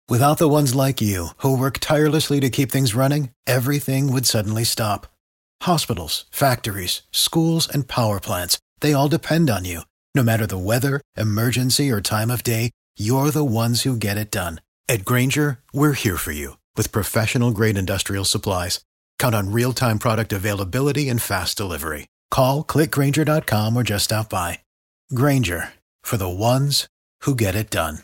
Without the ones like you, who work tirelessly to keep things running, everything would suddenly stop. Hospitals, factories, schools, and power plants, they all depend on you. No matter the weather, emergency, or time of day, you're the ones who get it done. At Grainger, we're here for you with professional-grade industrial supplies. Count on real-time product availability and fast delivery. Call, clickgrainger.com, or just stop by. Grainger, for the ones who get it done.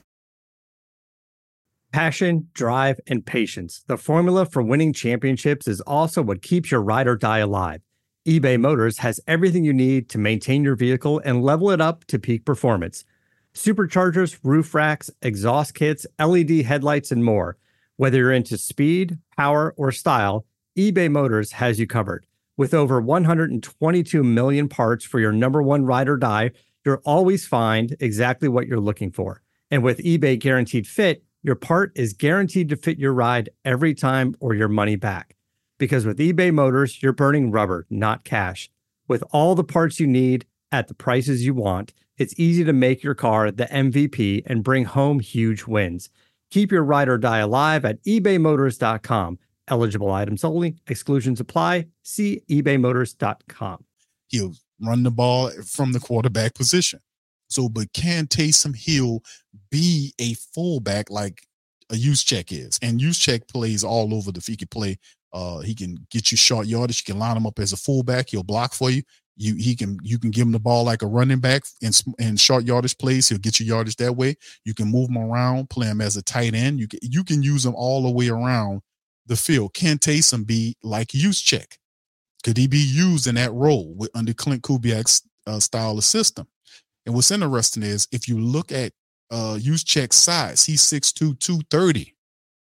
Passion, drive, and patience. The formula for winning championships is also what keeps your ride or die alive. eBay Motors has everything you need to maintain your vehicle and level it up to peak performance. Superchargers, roof racks, exhaust kits, LED headlights, and more. Whether you're into speed, power, or style, eBay Motors has you covered. With over 122 million parts for your number one ride or die, you'll always find exactly what you're looking for. And with eBay Guaranteed Fit, your part is guaranteed to fit your ride every time or your money back. Because with eBay Motors, you're burning rubber, not cash. With all the parts you need at the prices you want, it's easy to make your car the MVP and bring home huge wins. Keep your ride or die alive at ebaymotors.com. Eligible items only. Exclusions apply. See ebaymotors.com. He'll run the ball from the quarterback position. So, but can Taysom Hill be a fullback like a Juszczyk is? And Juszczyk plays all over he can play. He can get you short yardage. You can line him up as a fullback. He'll block for you. You can give him the ball like a running back in short yardage plays. He'll get you yardage that way. You can move him around, play him as a tight end. You can use him all the way around the field. Can Taysom be like Juszczyk? Could he be used in that role under Clint Kubiak's style of system? And what's interesting is if you look at Juszczyk's size, he's 6'2", 230,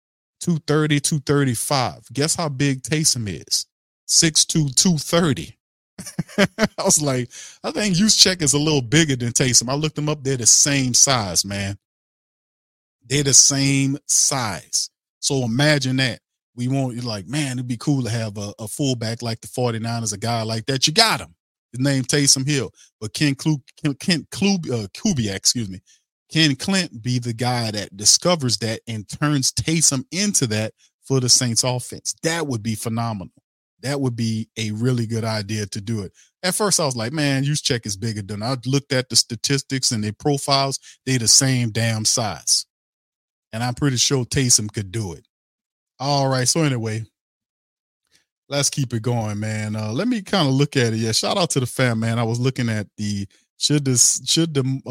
235. Guess how big Taysom is? 6'2", 230. I was like, I think Juszczyk is a little bigger than Taysom. I looked them up. They're the same size, man. They're the same size. So imagine that. We want you like, man, it'd be cool to have a fullback like the 49ers, a guy like that. You got him. His name Taysom Hill. But can Clint be the guy that discovers that and turns Taysom into that for the Saints offense? That would be phenomenal. That would be a really good idea to do it. At first, I was like, man, Juszczyk is bigger than I looked at the statistics and their profiles. They're the same damn size. And I'm pretty sure Taysom could do it. All right. So anyway, let's keep it going, man. Let me kind of look at it. Yeah. Shout out to the fam, man. I was looking at the should the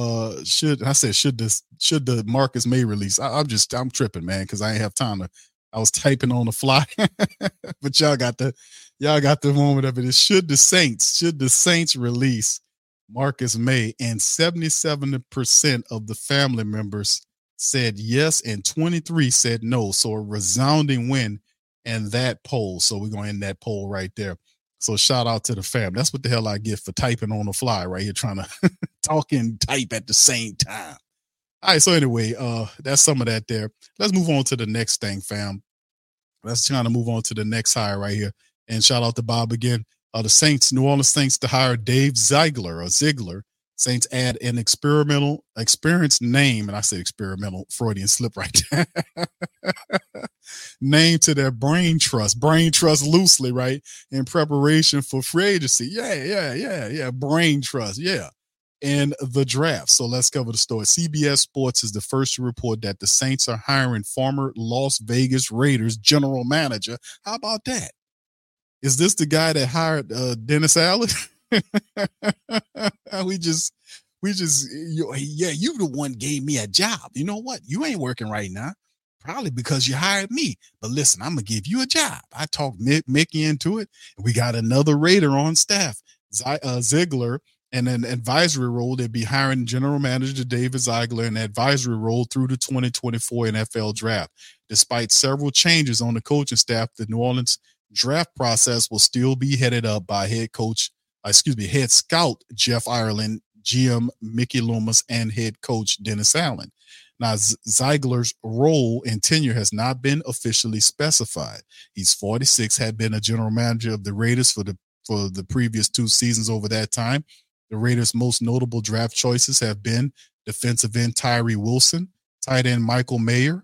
Marcus May release. I'm tripping, man, because I ain't have time to. I was typing on the fly, but y'all got the moment of it. Should the Saints release Marcus May? And 77% of the family members said yes, and 23 said no. So a resounding win in that poll. So we're going to end that poll right there. So shout out to the fam. That's what the hell I get for typing on the fly right here, trying to talk and type at the same time. All right. So anyway, that's some of that there. Let's move on to the next thing, fam. Let's try to move on to the next hire right here. And shout out to Bob again. The New Orleans Saints to hire Dave Ziegler. Saints add an experienced name, and I said experimental, Freudian slip right there. Name to their brain trust loosely, right? In preparation for free agency. Yeah. Brain trust. Yeah. And the draft. So let's cover the story. CBS Sports is the first to report that the Saints are hiring former Las Vegas Raiders general manager. How about that? Is this the guy that hired Dennis Allen? you the one gave me a job. You know what? You ain't working right now. Probably because you hired me. But listen, I'm going to give you a job. I talked Mickey into it. And we got another Raider on staff, Ziegler, and an advisory role. They'd be hiring general manager David Ziegler in an advisory role through the 2024 NFL draft. Despite several changes on the coaching staff, the New Orleans draft process will still be headed up by head scout Jeff Ireland, GM Mickey Loomis, and head coach Dennis Allen. Now, Ziegler's role and tenure has not been officially specified. He's 46, had been a general manager of the Raiders for the previous 2 seasons over that time. The Raiders' most notable draft choices have been defensive end Tyree Wilson, tight end Michael Mayer,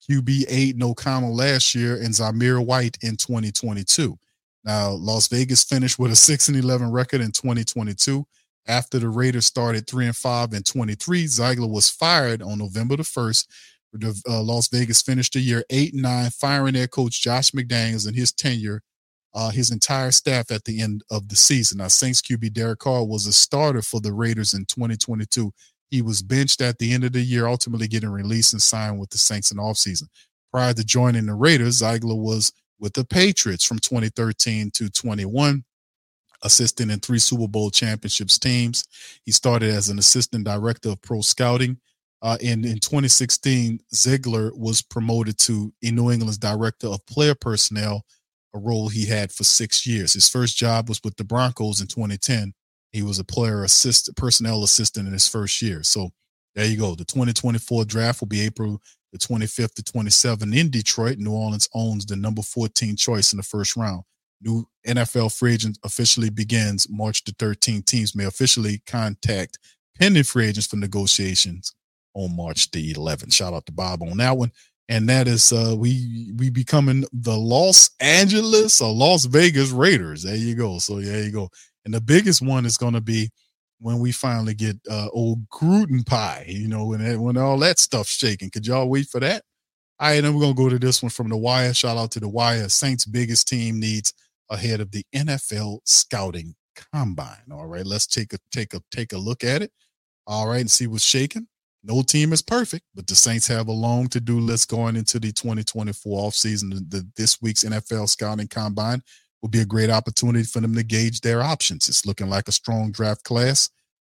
QB Aiden O'Connell last year, and Zamir White in 2022. Now, Las Vegas finished with a 6-11 record in 2022. After the Raiders started 3-5 in 23, Ziegler was fired on November the 1st. Las Vegas finished the year 8-9, firing their coach Josh McDaniels and his tenure, his entire staff at the end of the season. Now, Saints QB Derek Carr was a starter for the Raiders in 2022. He was benched at the end of the year, ultimately getting released and signed with the Saints in the offseason. Prior to joining the Raiders, Ziegler was with the Patriots from 2013 to 21, assisting in 3 Super Bowl championships teams. He started as an assistant director of pro scouting. And in 2016, Ziegler was promoted to New England's director of player personnel, a role he had for 6 years. His first job was with the Broncos in 2010. He was a personnel assistant in his first year. So there you go. The 2024 draft will be April the 25th to 27th in Detroit. New Orleans owns the number 14 choice in the first round. New NFL free agent officially begins March the 13th. Teams may officially contact pending free agents for negotiations on March the 11th. Shout out to Bob on that one. And that is we becoming the Los Angeles or Las Vegas Raiders. There you go. So there you go. And the biggest one is going to be when we finally get old Gruden pie, when all that stuff's shaking. Could y'all wait for that? All right, then we're going to go to this one from The Wire. Shout out to The Wire. Saints' biggest team needs ahead of the NFL scouting combine. All right, let's take a look at it. All right, and see what's shaking. No team is perfect, but the Saints have a long to-do list going into the 2024 offseason. This week's NFL scouting combine will be a great opportunity for them to gauge their options. It's looking like a strong draft class.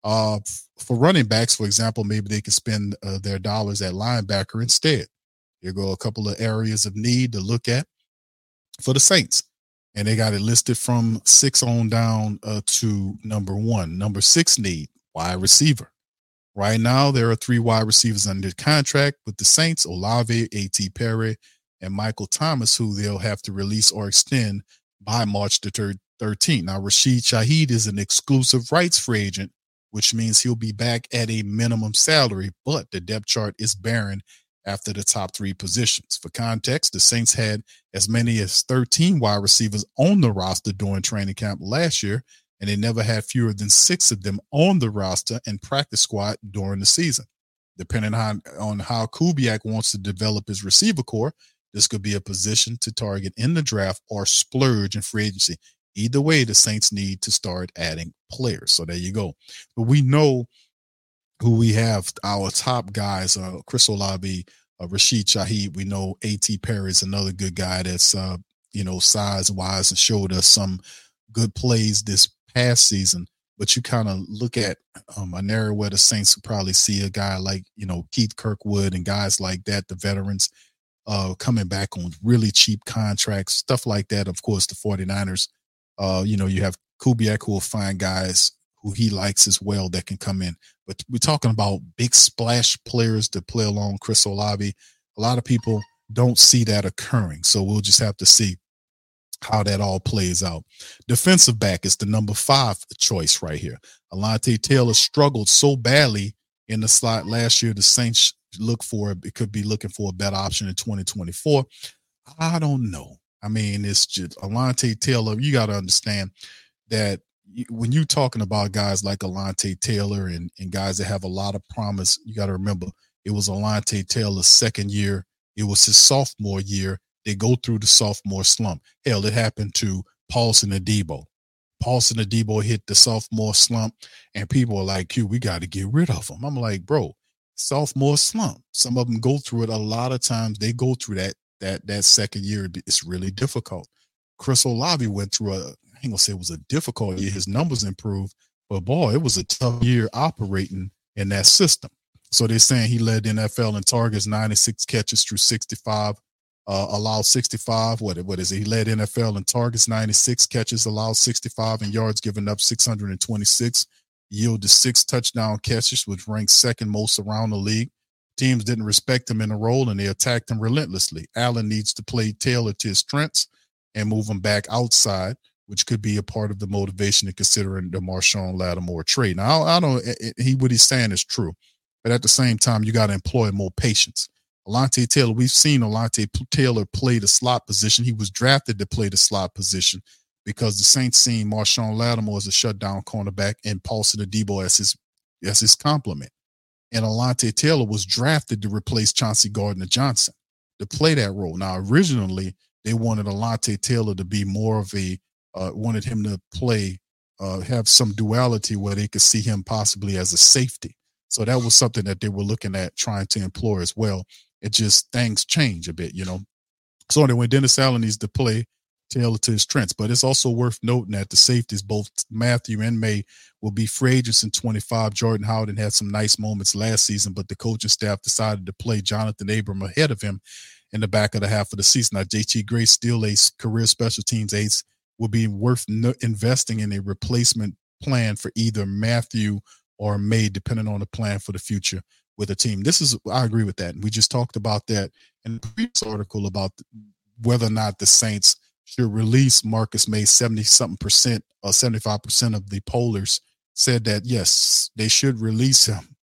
For running backs, for example, maybe they can spend their dollars at linebacker instead. Here go a couple of areas of need to look at for the Saints. And they got it listed from 6 on down to number 1. Number 6 need, wide receiver. Right now, there are 3 wide receivers under contract with the Saints: Olave, A.T. Perry, and Michael Thomas, who they'll have to release or extend by March the 13th. Now, Rashid Shaheed is an exclusive rights free agent, which means he'll be back at a minimum salary, but the depth chart is barren after the top 3 positions. For context, the Saints had as many as 13 wide receivers on the roster during training camp last year, and they never had fewer than 6 of them on the roster and practice squad during the season. Depending on how Kubiak wants to develop his receiver core, this could be a position to target in the draft or splurge in free agency. Either way, the Saints need to start adding players. So there you go. But we know who we have. Our top guys, Chris Olave, Rashid Shaheed. We know A.T. Perry is another good guy that's, size-wise and showed us some good plays this past season. But you kind of look at an area where the Saints would probably see a guy like, Keith Kirkwood and guys like that, the veterans, coming back on really cheap contracts, stuff like that. Of course, the 49ers, you have Kubiak who will find guys who he likes as well that can come in. But we're talking about big splash players to play along Chris Olave. A lot of people don't see that occurring. So we'll just have to see how that all plays out. Defensive back is the number 5 choice right here. Alontae Taylor struggled so badly in the slot last year. The Saints could be looking for a better option in 2024. I don't know. I mean, it's just Alontae Taylor. You got to understand that when you're talking about guys like Alontae Taylor and guys that have a lot of promise, you got to remember it was Alontae Taylor's second year. It was his sophomore year. They go through the sophomore slump. Hell, it happened to Paulson Adebo. Paulson Adebo hit the sophomore slump, and people are like, Q, we got to get rid of him. I'm like, bro, sophomore slump. Some of them go through it. A lot of times they go through that second year. It's really difficult. Chris Olave went through I ain't gonna say it was a difficult year. His numbers improved, but boy, it was a tough year operating in that system. So they're saying he led the NFL in targets, 96 catches through 65, allowed 65. What is it? He led NFL in targets, 96 catches, allowed 65, and yards given up 626, yielded 6 touchdown catches, which ranked second most around the league. Teams didn't respect him in the role, and they attacked him relentlessly. Allen needs to play Taylor to his strengths and move him back outside, which could be a part of the motivation to considering the Marshawn Lattimore trade. Now, I don't. What he's saying is true, but at the same time, you got to employ more patience. Alontae Taylor, we've seen Alontae Taylor play the slot position. He was drafted to play the slot position because the Saints seen Marshawn Lattimore as a shutdown cornerback and Paulson Adebo as his complement. And Alontae Taylor was drafted to replace Chauncey Gardner-Johnson to play that role. Now, originally, they wanted Alontae Taylor to be more of wanted him to play, have some duality where they could see him possibly as a safety. So that was something that they were looking at trying to employ as well. It just, things change a bit, So when Dennis Allen needs to play Taylor to his strengths, but it's also worth noting that the safeties, both Matthew and May, will be free agents in 25. Jordan Howden had some nice moments last season, but the coaching staff decided to play Jonathan Abram ahead of him in the back of the half of the season. Now, JT Gray, still a career special teams ace, will be worth investing in a replacement plan for either Matthew or May, depending on the plan for the future with the team. I agree with that. And we just talked about that in the previous article about whether or not the Saints should release Marcus May. 70-something% or 75% of the pollers said that, yes, they should release him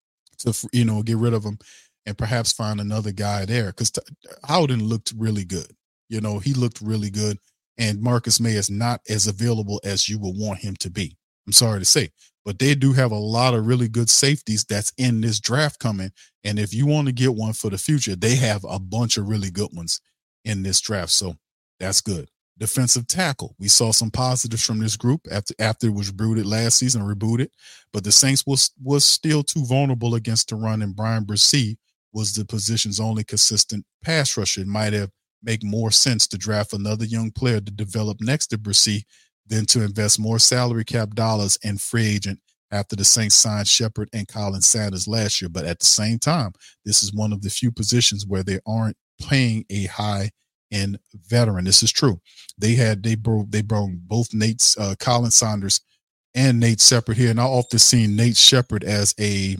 to, get rid of him and perhaps find another guy there. Because Howden looked really good. He looked really good. And Marcus May is not as available as you would want him to be. I'm sorry to say. But they do have a lot of really good safeties that's in this draft coming. And if you want to get one for the future, they have a bunch of really good ones in this draft. So that's good. Defensive tackle. We saw some positives from this group after it was rebooted. But the Saints was still too vulnerable against the run, and Brian Bresee was the position's only consistent pass rusher. It might have make more sense to draft another young player to develop next to Bresee than to invest more salary cap dollars in free agent after the Saints signed Shepard and Colin Sanders last year. But at the same time, this is one of the few positions where they aren't paying a high-end veteran. This is true. They brought both Colin Sanders and Nate Shepard here, and I often seen Nate Shepard as a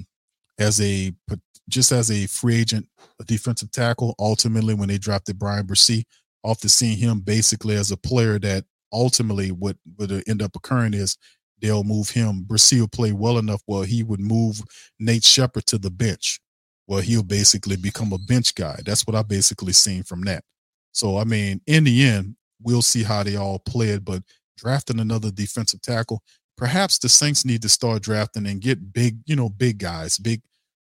free agent, a defensive tackle. Ultimately, when they drafted Brian Bresee, often seeing him basically as a player that ultimately what would end up occurring is they'll move him. Bresee will play well enough where he would move Nate Shepard to the bench, where he'll basically become a bench guy. That's what I basically seen from that. So, I mean, in the end, we'll see how they all play it, but drafting another defensive tackle, perhaps the Saints need to start drafting and get big guys, big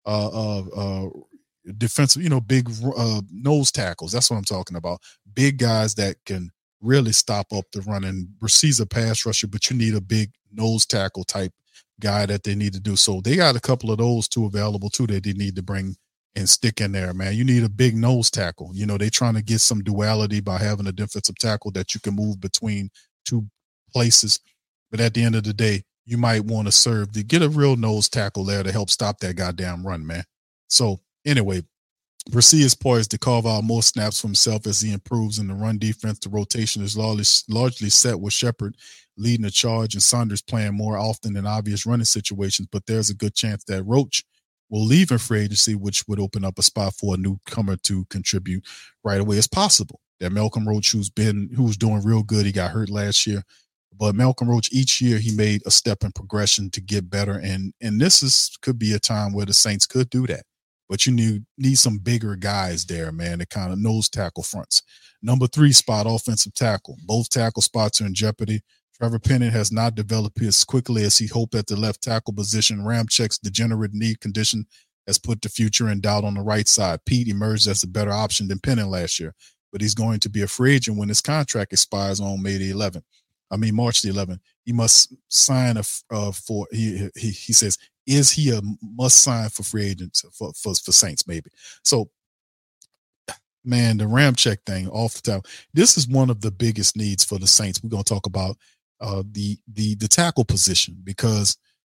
defensive, big nose tackles. That's what I'm talking about. Big guys that can really stop up the run. And Bresee's a pass rusher, but you need a big nose tackle type guy that they need to do. So they got a couple of those two available too that they need to bring and stick in there, man. You need a big nose tackle. They're trying to get some duality by having a defensive tackle that you can move between two places. But at the end of the day, you might want to get a real nose tackle there to help stop that goddamn run, man. So anyway, Bresee is poised to carve out more snaps for himself as he improves in the run defense. The rotation is largely set with Shepard leading the charge and Saunders playing more often in obvious running situations, but there's a good chance that Roach will leave in free agency, which would open up a spot for a newcomer to contribute right away. It's possible that Malcolm Roach, who's doing real good, he got hurt last year, but Malcolm Roach, each year he made a step in progression to get better, and this could be a time where the Saints could do that. But you need some bigger guys there, man, to kind of nose tackle fronts. Number 3 spot, offensive tackle. Both tackle spots are in jeopardy. Trevor Penning has not developed as quickly as he hoped at the left tackle position. Ramczyk's degenerate knee condition has put the future in doubt on the right side. Pete emerged as a better option than Penning last year, but he's going to be a free agent when his contract expires on March the 11th. He must sign he says, is he a must sign for free agents for Saints maybe? So, man, the Ramczyk thing off the top, this is one of the biggest needs for the Saints. We're going to talk about the tackle position because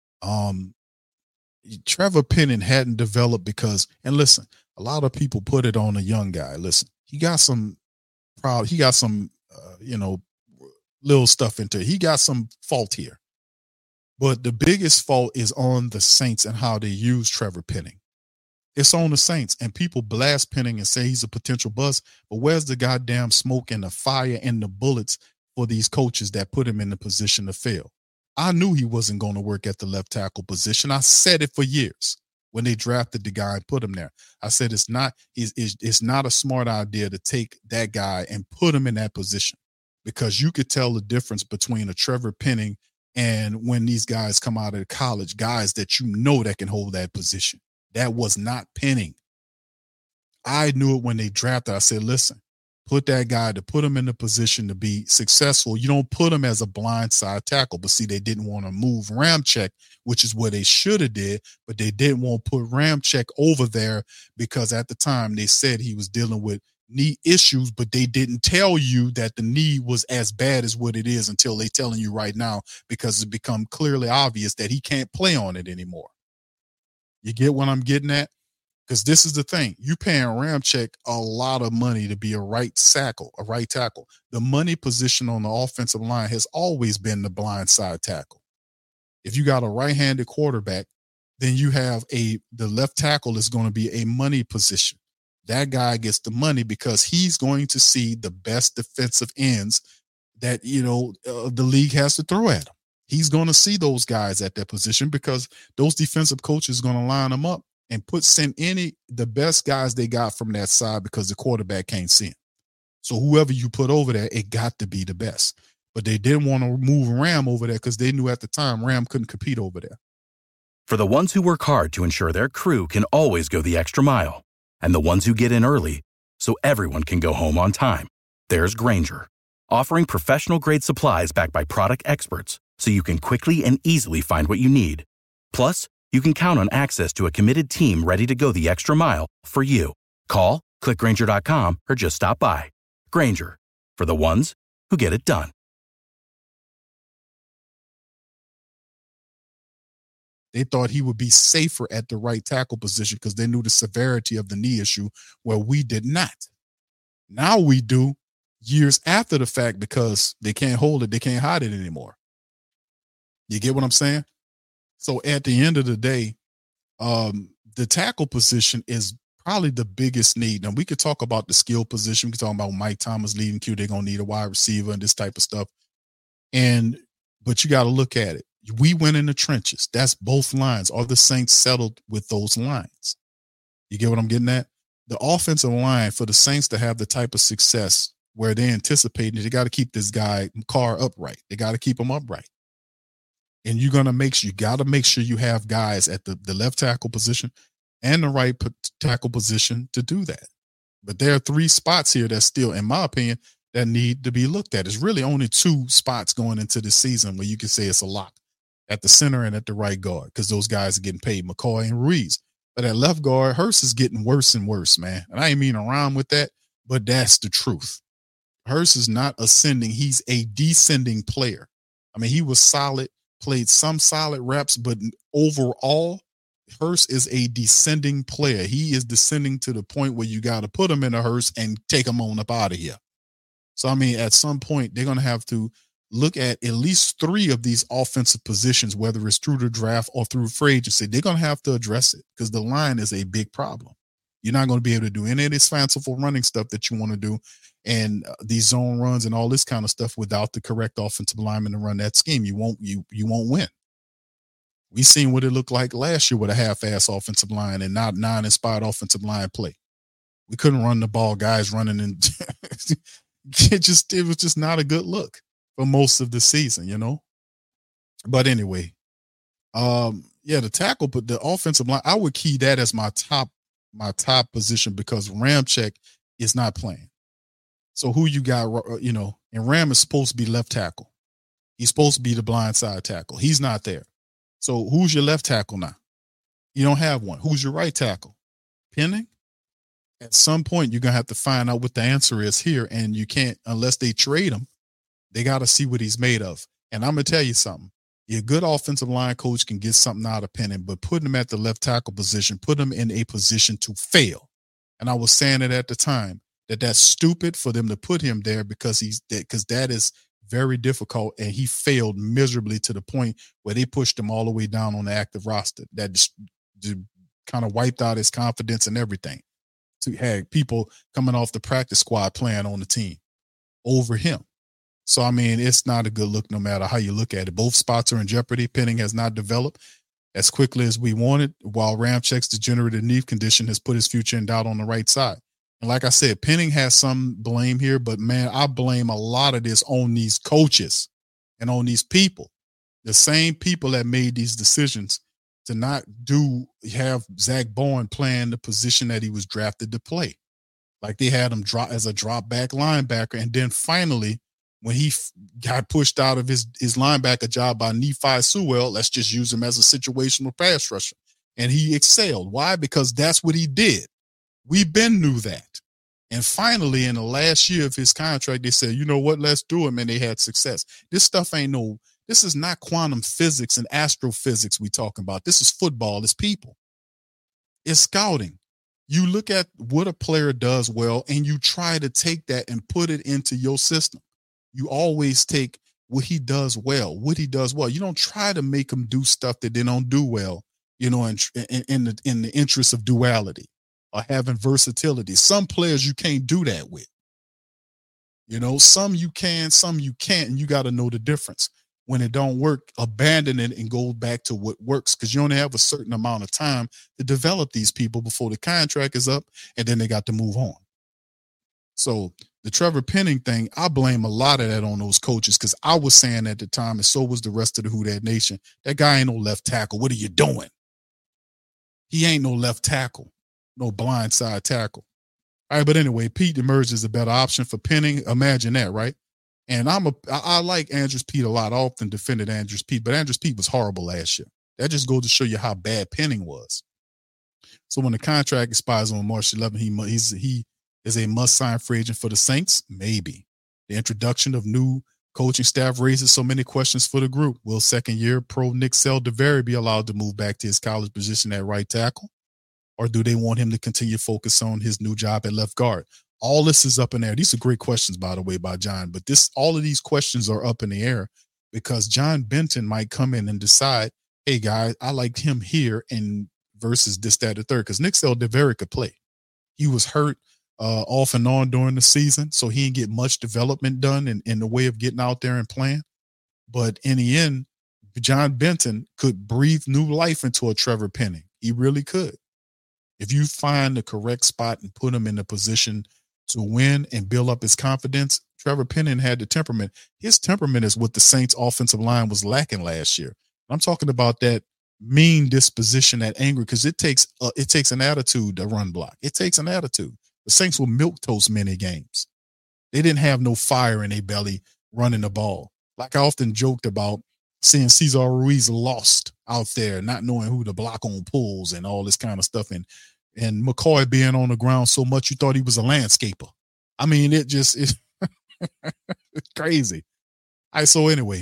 Trevor Penning hadn't developed and listen, a lot of people put it on a young guy. Listen, he got some little stuff into it. He got some fault here. But the biggest fault is on the Saints and how they use Trevor Penning. It's on the Saints, and people blast Penning and say he's a potential bust. But where's the goddamn smoke and the fire and the bullets for these coaches that put him in the position to fail? I knew he wasn't going to work at the left tackle position. I said it for years. when they drafted the guy and put him there. I said it's not a smart idea to take that guy and put him in that position, because you could tell the difference between a Trevor Penning and when these guys come out of college, guys that you know that can hold that position. That was not Penning. I knew it when they drafted. I said, listen, put that guy to put him in the position to be successful. You don't put him as a blindside tackle. But see, they didn't want to move Ramczyk, which is what they should have did, but they didn't want to put Ramczyk over there because at the time they said he was dealing with knee issues, but they didn't tell you that the knee was as bad as what it is until they telling you right now, because it's become clearly obvious that he can't play on it anymore. You get what I'm getting at? Because this is the thing. You paying Ramczyk a lot of money to be a right tackle. The money position on the offensive line has always been the blind side tackle. If you got a right-handed quarterback, then you have the left tackle is going to be a money position. That guy gets the money because he's going to see the best defensive ends that, the league has to throw at him. He's going to see those guys at that position because those defensive coaches are going to line them up and send the best guys they got from that side because the quarterback can't see him. So whoever you put over there, it got to be the best. But they didn't want to move Ram over there because they knew at the time Ram couldn't compete over there. For the ones who work hard to ensure their crew can always go the extra mile, and the ones who get in early so everyone can go home on time, there's Grainger, offering professional-grade supplies backed by product experts so you can quickly and easily find what you need. Plus, you can count on access to a committed team ready to go the extra mile for you. Call, click Grainger.com, or just stop by. Grainger, for the ones who get it done. They thought he would be safer at the right tackle position because they knew the severity of the knee issue, where we did not. Now we do years after the fact because they can't hold it. They can't hide it anymore. You get what I'm saying? So at the end of the day, the tackle position is probably the biggest need. Now, we could talk about the skill position. We could talk about Mike Thomas leading Q. They're going to need a wide receiver and this type of stuff. But you got to look at it. We went in the trenches. That's both lines. Are the Saints settled with those lines? You get what I'm getting at? The offensive line, for the Saints to have the type of success where they're anticipating, they got to keep this guy Carr upright. They got to keep him upright. And you got to make sure you have guys at the left tackle position and the right tackle position to do that. But there are 3 spots here that still, in my opinion, that need to be looked at. It's really only 2 spots going into the season where you can say it's a lock, at the center and at the right guard, because those guys are getting paid, McCoy and Ruiz. But at left guard, Hurst is getting worse and worse, man. And I ain't mean to rhyme with that, but that's the truth. Hurst is not ascending. He's a descending player. I mean, he was solid, played some solid reps, but overall, Hurst is a descending player. He is descending to the point where you got to put him in a hearse and take him on up out of here. So, I mean, at some point, they're going to have to look at least 3 of these offensive positions, whether it's through the draft or through free agency. They're going to have to address it because the line is a big problem. You're not going to be able to do any of this fanciful running stuff that you want to do and these zone runs and all this kind of stuff without the correct offensive lineman to run that scheme. You won't win. We seen what it looked like last year with a half-ass offensive line and not non-inspired offensive line play. We couldn't run the ball, guys running, and it was just not a good look for most of the season, But anyway, the tackle, but the offensive line, I would key that as my top position because Ramczyk is not playing. So who you got, and Ram is supposed to be left tackle. He's supposed to be the blind side tackle. He's not there. So who's your left tackle now? You don't have one. Who's your right tackle? Penning? At some point, you're going to have to find out what the answer is here, and you can't, unless they trade him, they got to see what he's made of. And I'm going to tell you something. Your good offensive line coach can get something out of Penning, but putting him at the left tackle position, put him in a position to fail. And I was saying it at the time, that's stupid for them to put him there because that is very difficult, and he failed miserably to the point where they pushed him all the way down on the active roster. That just kind of wiped out his confidence and everything. To have people coming off the practice squad playing on the team over him. So, I mean, it's not a good look no matter how you look at it. Both spots are in jeopardy. Penning has not developed. as quickly as we wanted, while Ramczyk's degenerative knee condition has put his future in doubt on the right side. And like I said, Penning has some blame here, but man, I blame a lot of this on these coaches and on these people. The same people that made these decisions to not have Zach Bowen playing the position that he was drafted to play. Like they had him drop as a drop back linebacker. And then finally, when he got pushed out of his linebacker job by Nephi Sewell, let's just use him as a situational pass rusher. And he excelled. Why? Because that's what he did. We've been knew that. And finally, in the last year of his contract, they said, you know what, let's do it. And they had success. This is not quantum physics and astrophysics we talking about. This is football. It's people. It's scouting. You look at what a player does well, and you try to take that and put it into your system. You always take what he does well. You don't try to make him do stuff that they don't do well, in the interest of duality or having versatility. Some players you can't do that with. Some you can, some you can't, and you got to know the difference. When it don't work, abandon it and go back to what works, because you only have a certain amount of time to develop these people before the contract is up, and then they got to move on. So the Trevor Penning thing, I blame a lot of that on those coaches, because I was saying at the time, and so was the rest of the Who Dat Nation, that guy ain't no left tackle. What are you doing? He ain't no left tackle, no blindside tackle. All right, but anyway, Pete emerged as a better option for Penning. Imagine that, right? And I like Andrus Peat a lot. I often defended Andrus Peat, but Andrus Peat was horrible last year. That just goes to show you how bad Penning was. So when the contract expires on March 11th, he is a must-sign free agent for the Saints? Maybe. The introduction of new coaching staff raises so many questions for the group. Will second-year pro Nick Saldiveri be allowed to move back to his college position at right tackle? Or do they want him to continue to focus on his new job at left guard? All this is up in the air. These are great questions, by the way, by John. But all of these questions are up in the air because John Benton might come in and decide, hey, guys, I liked him here and versus this, that, or third. Because Nick Saldiveri could play. He was hurt off and on during the season, so he didn't get much development done in the way of getting out there and playing. But in the end, John Benton could breathe new life into a Trevor Penning. He really could. If you find the correct spot and put him in a position to win and build up his confidence, Trevor Penning had the temperament. His temperament is what the Saints offensive line was lacking last year. I'm talking about that mean disposition, that anger, because it takes an attitude to run block. It takes an attitude. The Saints were milquetoast many games. They didn't have no fire in their belly running the ball. Like I often joked about seeing Cesar Ruiz lost out there, not knowing who to block on pulls and all this kind of stuff. And McCoy being on the ground so much you thought he was a landscaper. I mean, it's crazy. All right, so anyway,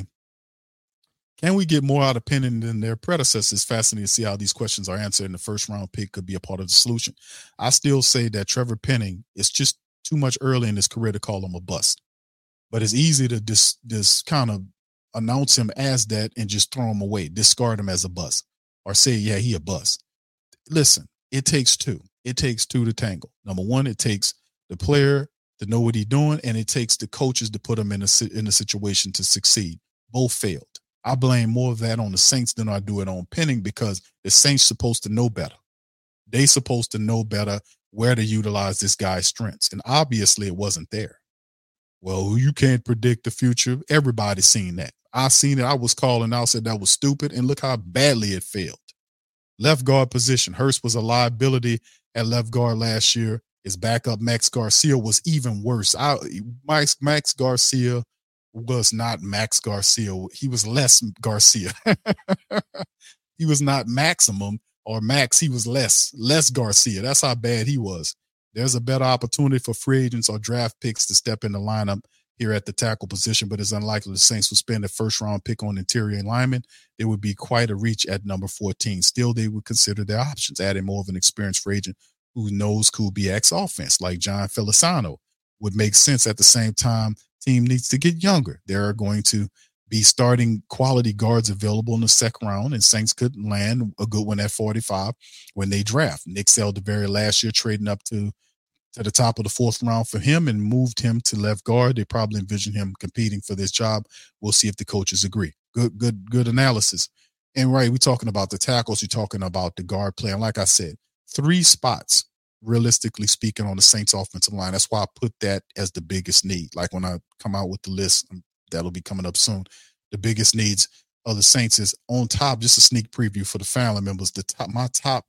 can we get more out of Penning than their predecessors? Fascinating to see how these questions are answered, and the first round pick could be a part of the solution. I still say that Trevor Penning is just too much early in his career to call him a bust. But it's easy to just kind of announce him as that and just throw him away, discard him as a bust, or say, yeah, he a bust. Listen. It takes two. It takes two to tangle. Number one, it takes the player to know what he's doing, and it takes the coaches to put him in a situation to succeed. Both failed. I blame more of that on the Saints than I do it on Penning, because the Saints supposed to know better. They supposed to know better where to utilize this guy's strengths, and obviously it wasn't there. Well, you can't predict the future. Everybody's seen that. I seen it. I was calling out, said that was stupid, and look how badly it failed. Left guard position. Hurst was a liability at left guard last year. His backup, Max Garcia, was even worse. Max Garcia was not Max Garcia. He was less Garcia. He was not maximum or max. He was less Garcia. That's how bad he was. There's a better opportunity for free agents or draft picks to step in the lineup here at the tackle position, but it's unlikely the Saints will spend a first-round pick on interior linemen. It would be quite a reach at number 14. Still, they would consider their options, adding more of an experienced free agent who knows Kubiak's offense, like John Feliciano, would make sense. At the same time, team needs to get younger. There are going to be starting quality guards available in the second round, and Saints could land a good one at 45 when they draft. Nick Saldiveri last year trading up to the top of the fourth round for him and moved him to left guard. They probably envision him competing for this job. We'll see if the coaches agree. Good analysis. And right, we're talking about the tackles, you're talking about the guard play. And like I said, 3 spots, realistically speaking, on the Saints offensive line. That's why I put that as the biggest need. Like when I come out with the list, that'll be coming up soon. The biggest needs of the Saints is on top, just a sneak preview for the family members. My top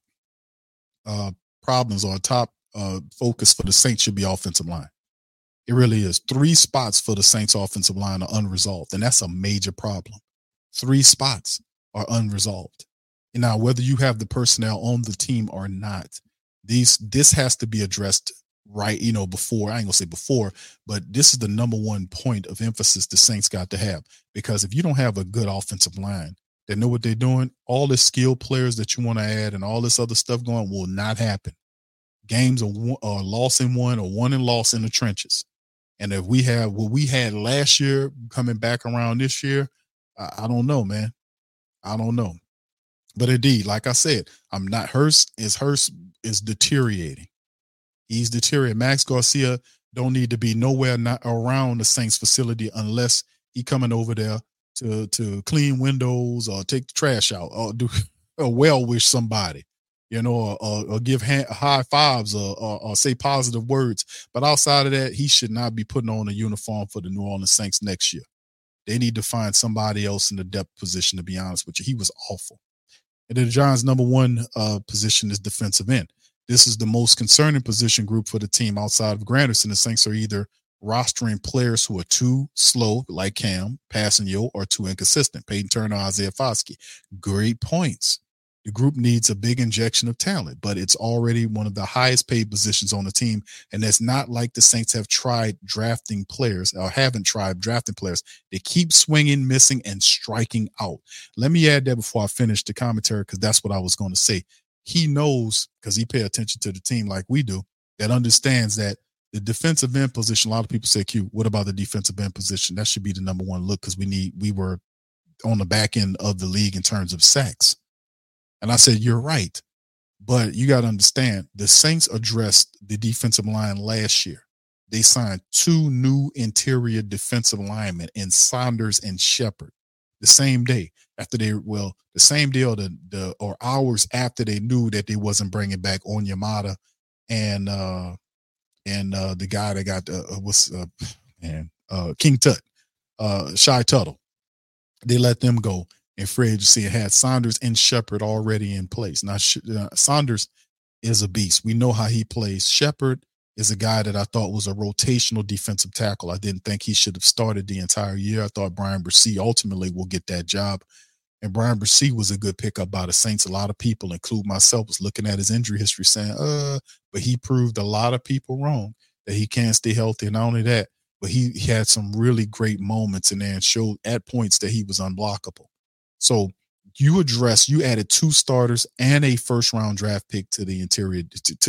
problems or top focus for the Saints should be offensive line. It really is. 3 spots for the Saints offensive line are unresolved, and that's a major problem. 3 spots are unresolved. And now, whether you have the personnel on the team or not, this has to be addressed right, before. I ain't gonna say before, but this is the number one point of emphasis the Saints got to have. Because if you don't have a good offensive line that know what they're doing, all the skilled players that you want to add and all this other stuff going will not happen. Games are lost in one or won and lost in the trenches. And if we have what we had last year coming back around this year, I don't know, man. I don't know. But indeed, like I said, Hurst is deteriorating. He's deteriorating. Max Garcia don't need to be nowhere not around the Saints facility unless he coming over there to clean windows or take the trash out or do or well wish somebody, or give high fives or say positive words. But outside of that, he should not be putting on a uniform for the New Orleans Saints next year. They need to find somebody else in the depth position, to be honest with you. He was awful. And then the Giants' number one position is defensive end. This is the most concerning position group for the team outside of Granderson. The Saints are either rostering players who are too slow, like Cam, Passanio, or too inconsistent. Peyton Turner, Isaiah Foskey. Great points. The group needs a big injection of talent, but it's already one of the highest paid positions on the team. And it's not like the Saints have tried drafting players or haven't tried drafting players. They keep swinging, missing, and striking out. Let me add that before I finish the commentary, because that's what I was going to say. He knows, because he pay attention to the team like we do, that understands that the defensive end position, a lot of people say, Q, what about the defensive end position? That should be the number one look, because we were on the back end of the league in terms of sacks. And I said, you're right. But you got to understand, the Saints addressed the defensive line last year. They signed 2 new interior defensive linemen in Saunders and Shepard the same day the same day or hours after they knew that they wasn't bringing back Onyemata and the guy that got King Tut, Shy Tuttle. They let them go in free agency and had Saunders and Shepard already in place. Now, Saunders is a beast. We know how he plays. Shepard is a guy that I thought was a rotational defensive tackle. I didn't think he should have started the entire year. I thought Brian Bresee ultimately will get that job. And Brian Bresee was a good pickup by the Saints. A lot of people, including myself, was looking at his injury history saying, but he proved a lot of people wrong that he can't stay healthy. And not only that, but he had some really great moments in there and showed at points that he was unblockable. So you added 2 starters and a first-round draft pick to the interior, to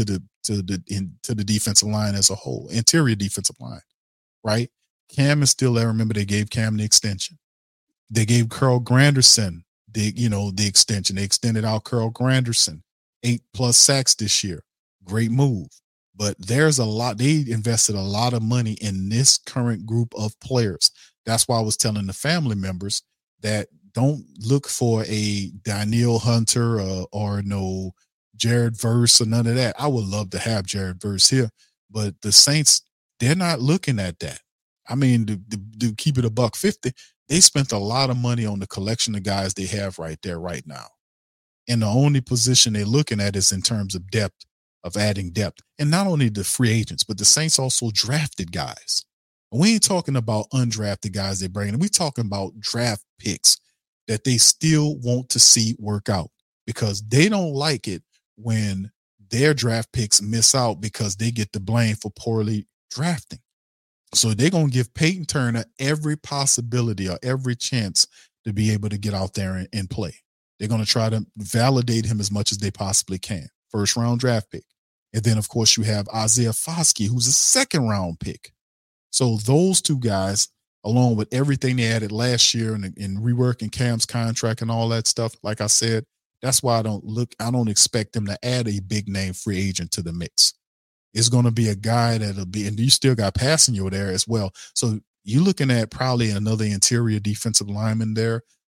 the defensive line as a whole, interior defensive line, right? Cam is still there. Remember, they gave Cam the extension. They gave Carl Granderson the extension. They extended out Carl Granderson, 8+ sacks this year. Great move. But there's a lot. They invested a lot of money in this current group of players. That's why I was telling the family members that don't look for a Danielle Hunter or no Jared Verse or none of that. I would love to have Jared Verse here, but the Saints, they're not looking at that. I mean, to keep it $150, they spent a lot of money on the collection of guys they have right there right now. And the only position they're looking at is in terms of depth, of adding depth. And not only the free agents, but the Saints also drafted guys. We ain't talking about undrafted guys they bring in. We're talking about draft picks that they still want to see work out, because they don't like it when their draft picks miss out because they get the blame for poorly drafting. So they're going to give Peyton Turner every possibility or every chance to be able to get out there and play. They're going to try to validate him as much as they possibly can. First round draft pick. And then, of course, you have Isaiah Foskey, who's a second round pick. So those 2 guys, along with everything they added last year and reworking Cam's contract and all that stuff, like I said, that's why I don't expect them to add a big name free agent to the mix. It's going to be a guy that'll be, and you still got Passanio there as well. So you're looking at probably another interior defensive lineman there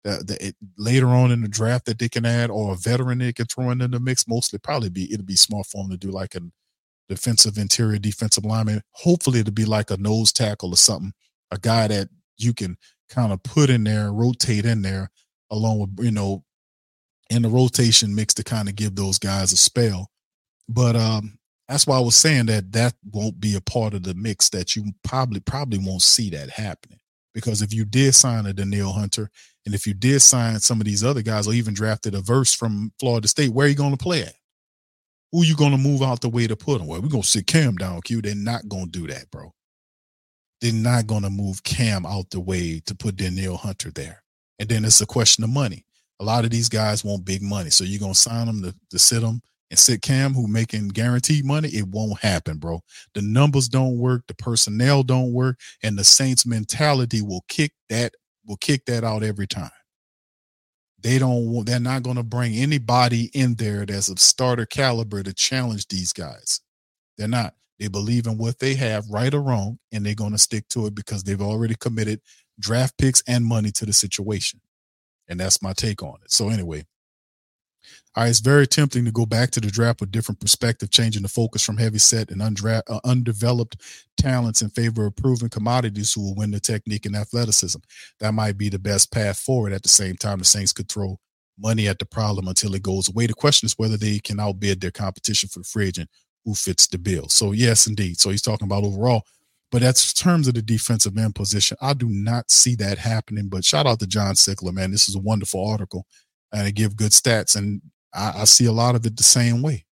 later on in the draft that they can add, or a veteran they can throw into the mix. Mostly it'll be smart for them to do like a interior defensive lineman. Hopefully it'll be like a nose tackle or something, a guy that you can kind of put in there, rotate in there along with, in the rotation mix to kind of give those guys a spell. But that's why I was saying that won't be a part of the mix, that you probably won't see that happening. Because if you did sign a Danielle Hunter, and if you did sign some of these other guys, or even drafted a verse from Florida State, where are you going to play at? Who are you going to move out the way to put him? Well, we're going to sit Cam down, Q. They're not going to do that, bro. They're not going to move Cam out the way to put Danielle Hunter there. And then it's a question of money. A lot of these guys want big money. So you're going to sign them to sit them and sit Cam, who making guaranteed money. It won't happen, bro. The numbers don't work. The personnel don't work. And the Saints mentality will kick that out every time. They're not going to bring anybody in there that's of starter caliber to challenge these guys. They're not. They believe in what they have, right or wrong, and they're going to stick to it because they've already committed draft picks and money to the situation. And that's my take on it. So anyway, it's very tempting to go back to the draft with different perspective, changing the focus from heavy set and undeveloped talents in favor of proven commodities who will win the technique and athleticism. That might be the best path forward. At the same time, the Saints could throw money at the problem until it goes away. The question is whether they can outbid their competition for the free agent who fits the bill. So yes, indeed. So he's talking about overall, but that's in terms of the defensive end position. I do not see that happening, but shout out to John Sickler, man. This is a wonderful article and it give good stats. And I see a lot of it the same way.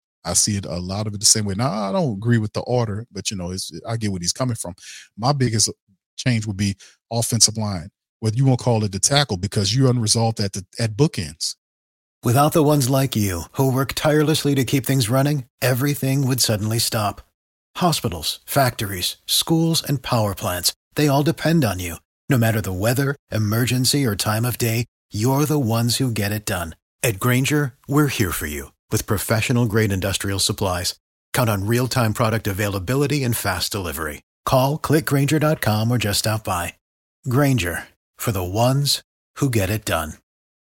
Now, I don't agree with the order, but I get where he's coming from. My biggest change would be offensive line, whether you want to call it the tackle, because you're unresolved at bookends. Without the ones like you, who work tirelessly to keep things running, everything would suddenly stop. Hospitals, factories, schools, and power plants, they all depend on you. No matter the weather, emergency, or time of day, you're the ones who get it done. At Grainger, we're here for you with professional-grade industrial supplies. Count on real-time product availability and fast delivery. Call, click Grainger.com, or just stop by. Grainger, for the ones who get it done.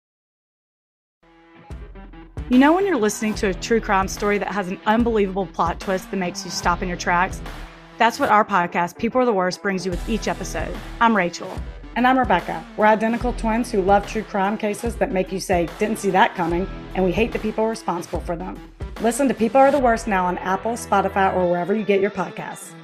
You know when you're listening to a true crime story that has an unbelievable plot twist that makes you stop in your tracks? That's what our podcast, People Are the Worst, brings you with each episode. I'm Rachel. And I'm Rebecca. We're identical twins who love true crime cases that make you say, didn't see that coming, and we hate the people responsible for them. Listen to People Are the Worst now on Apple, Spotify, or wherever you get your podcasts.